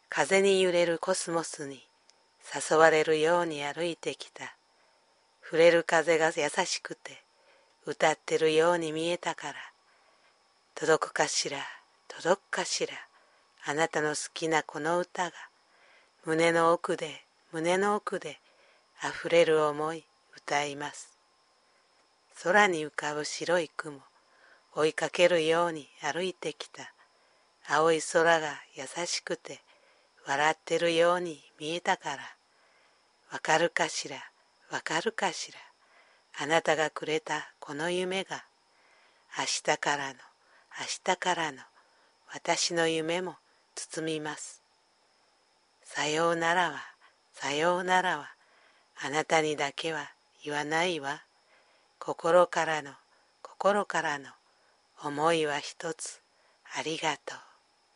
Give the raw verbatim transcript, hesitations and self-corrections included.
風に揺れるコスモスに誘われるように歩いてきた。触れる風が優しくて歌ってるように見えたから、届くかしら、届くかしら、あなたの好きなこの歌が、胸の奥で、胸の奥で溢れる思い歌います。空に浮かぶ白い雲、追いかけるように歩いてきた。青い空が優しくて笑ってるように見えたから、わかるかしら、わかるかしら、あなたがくれたこの夢が、明日からの、明日からの私の夢も包みます。さようならは、さようならは、あなたにだけは言わないわ。心からの、心からの思いは一つ、ありがとう。